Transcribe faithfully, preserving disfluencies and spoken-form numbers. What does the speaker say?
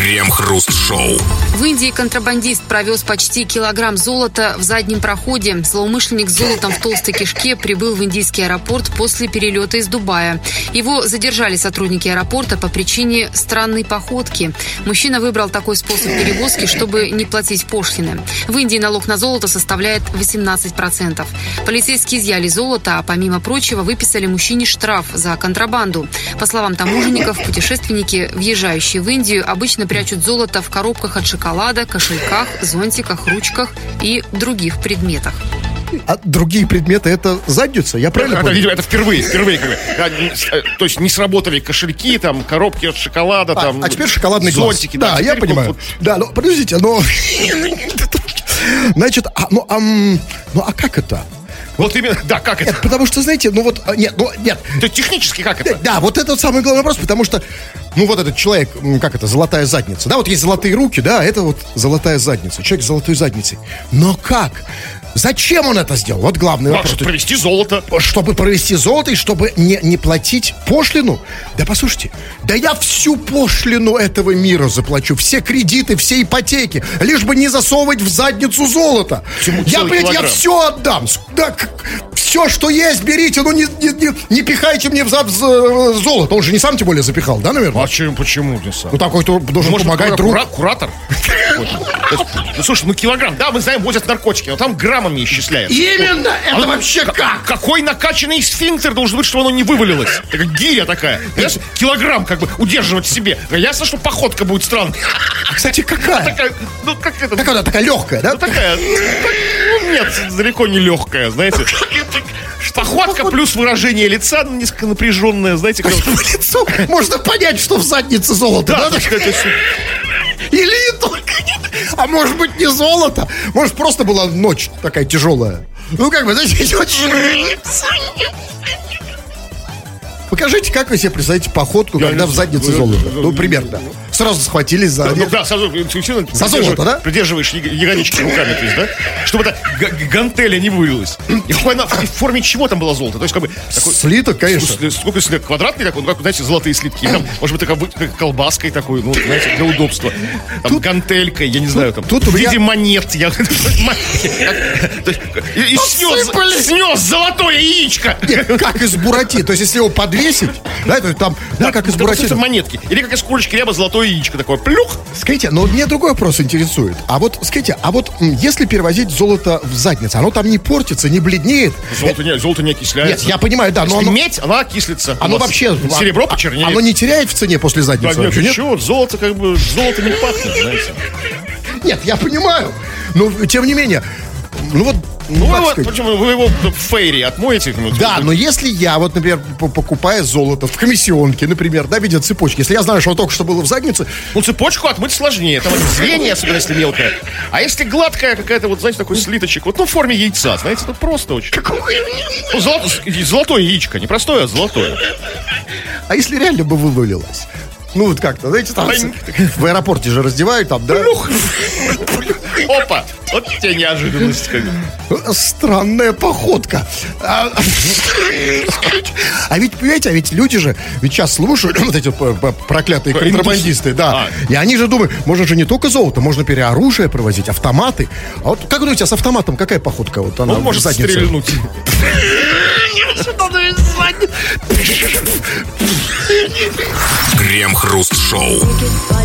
Крем-хруст-шоу. В Индии контрабандист провез почти килограмм золота в заднем проходе. Злоумышленник с золотом в толстой кишке прибыл в индийский аэропорт после перелета из Дубая. Его задержали сотрудники аэропорта по причине странной походки. Мужчина выбрал такой способ перевозки, чтобы не платить пошлины. В Индии налог на золото составляет восемнадцать процентов. Полицейские изъяли золото, а помимо прочего выписали мужчине штраф за контрабанду. По словам таможенников, путешественники, въезжающие в Индию, обычно прячут золото в коробках от шоколада, кошельках, зонтиках, ручках и других предметах. А другие предметы — это задница, я правильно это, понял? видимо, это впервые, впервые. Как бы. То есть не сработали кошельки, там, коробки от шоколада, А, там, а теперь шоколадный зонтики. глаз. Да, да, я теперь понимаю. вот- Да, ну подождите, но... Значит, а, ну, а, м, ну а как это? Вот именно, да, как это? Нет, потому что, знаете, ну вот, а, нет, ну, нет. То есть технически как это? Да, вот это вот самый главный вопрос, потому что, ну вот этот человек, м, как это, золотая задница. Да, вот есть золотые руки, да, это вот золотая задница. Человек с золотой задницей. Но как? Зачем он это сделал? Вот главный Ну, а вопрос. что, провести золото. Чтобы провести золото и чтобы не, не платить пошлину? Да послушайте, да я всю пошлину этого мира заплачу, все кредиты, все ипотеки, лишь бы не засовывать в задницу золото. Почему Я, целый блядь, я килограмм? все отдам. С- Да, к- все, что есть, берите, ну не, не, не, не пихайте мне в зад з- золото. Он же не сам, тем более, запихал, да, наверное? А чем, почему не сам? Ну такой-то должен Может, помогать кура- другу. кура- куратор? Ну, слушай, ну килограмм, да, мы знаем, возят наркотики, но там граммами исчисляют. Именно! Это А вообще к- как? Какой накачанный сфинктер должен быть, чтобы оно не вывалилось? Такая гиря такая. Понимаешь, килограмм как бы удерживать в себе. Ясно, что походка будет странной. Кстати, какая? Такая, ну как это? Такая, такая легкая, да? Ну такая, ну, нет, далеко не легкая, знаете. Походка плюс выражение лица несколько напряженное, знаете, как... По лицу можно понять, что в заднице золото, Да, да? такая, то есть, Или не только. А может быть, не золото? Может, просто была ночь такая тяжелая. Ну, как бы, знаете, очень... Покажите, как вы себе представляете походку, Я когда не в знаю. заднице золото. Ну, примерно. Сразу схватились за... ну да, сразу интуитивно За золото, да? Придерживаешь яг- ягодички руками, то есть, да? Чтобы эта г- г- гантеля не вывалилась. И в, какой она- в форме чего там было золото? То есть, как бы... такой- Слиток, конечно. Ну, сколько если квадратный такой, ну, как, знаете, золотые слитки. И там, может быть, такая вы- как колбаской такой, ну, знаете, для удобства. Там Тут- гантелькой, я не знаю, там, тут в у меня- виде монет. Я- То есть, И и снес Посыпались. снес золотое яичко. Нет, как из бурати. То есть, если его подвесить, да, то там, да, как из Это бурати. просто монетки. Или как из курочки ряба золотое яичко такое. Плюх. Скажите, но меня другой вопрос интересует. А вот, скажите, а вот м, если перевозить золото в задницу, оно там не портится, не бледнеет? Золото не, золото не окисляется. Нет, я понимаю, да, но Если оно... медь, она окислится. Оно У вас вообще... Серебро а- почернеет. Оно не теряет в цене после Да задницы? нет, вообще, нет? чего? Золото как бы, золото не пахнет, знаете. Нет, я понимаю. Но, тем не менее, ну вот... Ну, как вы, вот, сказать? почему, вы его в фейре отмоете? Ну, Да, но если я, вот, например, п- покупая золото в комиссионке, например, да, в виде цепочки, если я знаю, что только что было в заднице, Ну, цепочку отмыть сложнее. Там звенья, особенно если мелкая. А если гладкая какая-то, вот, знаете, такой слиточек, вот, ну, в форме яйца, знаете, это просто очень. Ну, золото- золотое яичко, не простое, а золотое. а если реально бы вывалилось? Ну, вот как-то, знаете, там Ай. в аэропорте же раздевают, там, да? Опа! Вот тебе неожиданность. Как бы. Странная походка. А, а ведь, понимаете, а ведь люди же, ведь сейчас слушают вот эти п- п- проклятые контрабандисты, да. А. И они же думают, можно же не только золото, можно переоружие провозить, автоматы. А вот как думаете, а с автоматом какая походка? Вот она Он в может заднице? стрельнуть. Крем-хруст-шоу.